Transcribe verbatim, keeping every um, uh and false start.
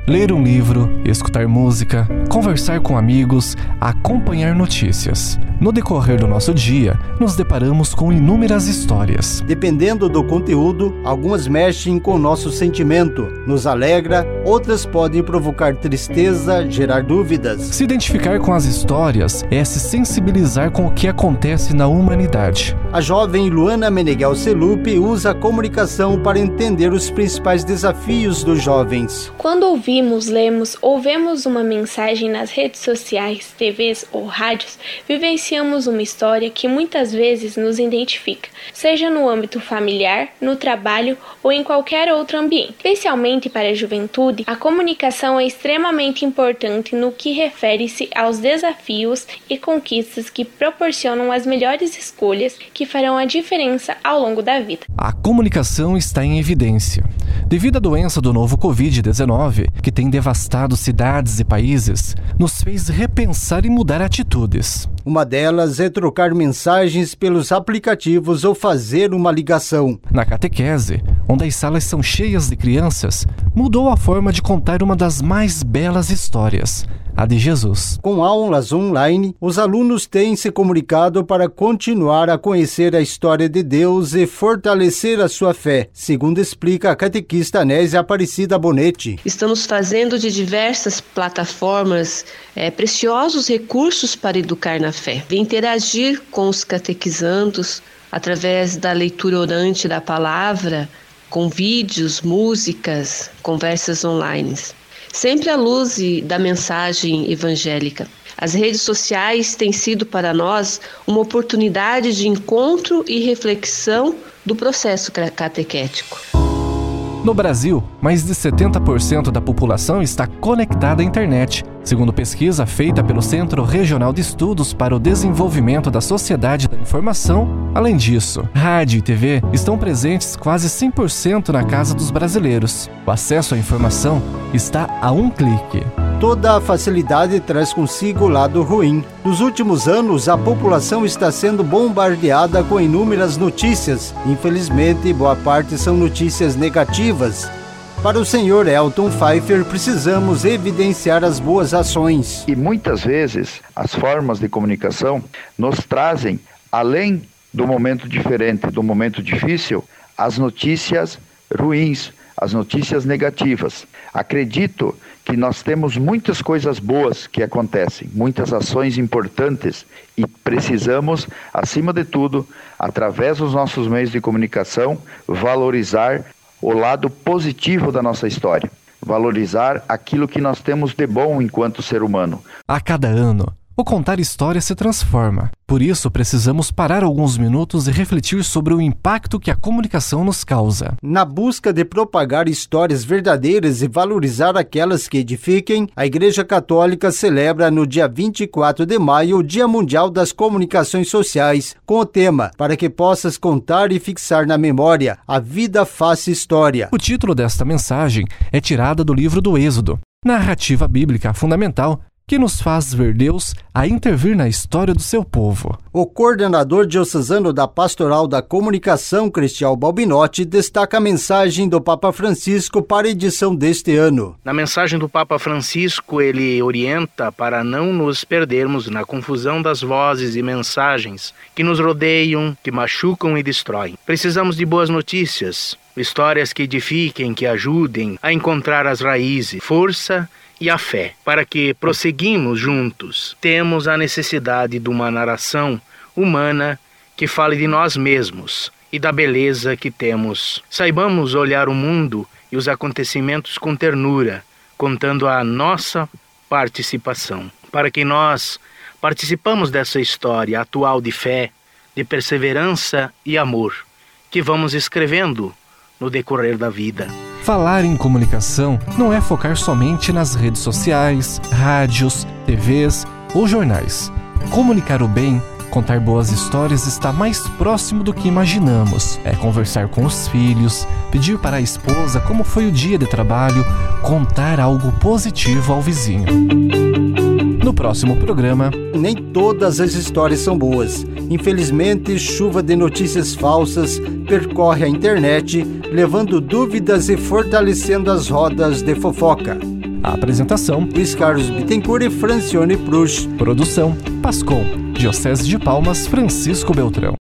ler um livro, escutar música, conversar com amigos, acompanhar notícias. No decorrer do nosso dia, nos deparamos com inúmeras histórias. Dependendo do conteúdo, algumas mexem com o nosso sentimento, nos alegra, outras podem provocar tristeza, gerar dúvidas. Se identificar com as histórias é se sensibilizar com o que acontece na humanidade. A jovem Luana Meneghel Celupi usa a comunicação para entender os principais desafios dos jovens. Quando ouvimos, lemos ou vemos uma mensagem nas redes sociais, T Vs ou rádios, vivenciamos uma história que muitas vezes nos identifica, seja no âmbito familiar, no trabalho ou em qualquer outro ambiente. Especialmente para a juventude, a comunicação é extremamente importante no que refere-se aos desafios e conquistas que proporcionam as melhores escolhas que farão a diferença ao longo da vida. A comunicação está em evidência. Devido à doença do novo covid dezenove, que tem devastado cidades e países, nos fez repensar e mudar atitudes. Uma delas é trocar mensagens pelos aplicativos ou fazer uma ligação. Na catequese, onde as salas são cheias de crianças, mudou a forma de contar uma das mais belas histórias, a de Jesus. Com aulas online, os alunos têm se comunicado para continuar a conhecer a história de Deus e fortalecer a sua fé, segundo explica a catequista Anésia Aparecida Bonetti. Estamos fazendo de diversas plataformas é, preciosos recursos para educar na fé. Interagir com os catequizandos através da leitura orante da palavra, com vídeos, músicas, conversas online. Sempre à luz da mensagem evangélica. As redes sociais têm sido para nós uma oportunidade de encontro e reflexão do processo catequético. No Brasil, mais de setenta por cento da população está conectada à internet, segundo pesquisa feita pelo Centro Regional de Estudos para o Desenvolvimento da Sociedade da Informação. Além disso, rádio e T V estão presentes quase cem por cento na casa dos brasileiros. O acesso à informação está a um clique. Toda a facilidade traz consigo o lado ruim. Nos últimos anos, a população está sendo bombardeada com inúmeras notícias. Infelizmente, boa parte são notícias negativas. Para o senhor Elton Pfeiffer, precisamos evidenciar as boas ações. E muitas vezes, as formas de comunicação nos trazem, além do momento diferente, do momento difícil, as notícias ruins, as notícias negativas. Acredito que nós temos muitas coisas boas que acontecem, muitas ações importantes e precisamos, acima de tudo, através dos nossos meios de comunicação, valorizar o lado positivo da nossa história, valorizar aquilo que nós temos de bom enquanto ser humano. A cada ano, o contar história se transforma. Por isso, precisamos parar alguns minutos e refletir sobre o impacto que a comunicação nos causa. Na busca de propagar histórias verdadeiras e valorizar aquelas que edifiquem, a Igreja Católica celebra no dia vinte e quatro de maio o Dia Mundial das Comunicações Sociais, com o tema "Para que possas contar e fixar na memória, a vida faz história". O título desta mensagem é tirada do livro do Êxodo, narrativa bíblica fundamental que nos faz ver Deus a intervir na história do seu povo. O coordenador diocesano da Pastoral da Comunicação, Cristian Balbinotti, destaca a mensagem do Papa Francisco para a edição deste ano. Na mensagem do Papa Francisco, ele orienta para não nos perdermos na confusão das vozes e mensagens que nos rodeiam, que machucam e destroem. Precisamos de boas notícias, histórias que edifiquem, que ajudem a encontrar as raízes, força e a fé, para que prosseguimos juntos. Temos a necessidade de uma narração humana que fale de nós mesmos e da beleza que temos. Saibamos olhar o mundo e os acontecimentos com ternura, contando a nossa participação. Para que nós participamos dessa história atual de fé, de perseverança e amor, que vamos escrevendo no decorrer da vida. Falar em comunicação não é focar somente nas redes sociais, rádios, T Vs ou jornais. Comunicar o bem, contar boas histórias está mais próximo do que imaginamos. É conversar com os filhos, pedir para a esposa como foi o dia de trabalho, contar algo positivo ao vizinho. No próximo programa... Nem todas as histórias são boas. Infelizmente, chuva de notícias falsas percorre a internet, levando dúvidas e fortalecendo as rodas de fofoca. A apresentação: Luiz Carlos Bittencourt e Francione Prusch. Produção: Pascom, Diocese de Palmas, Francisco Beltrão.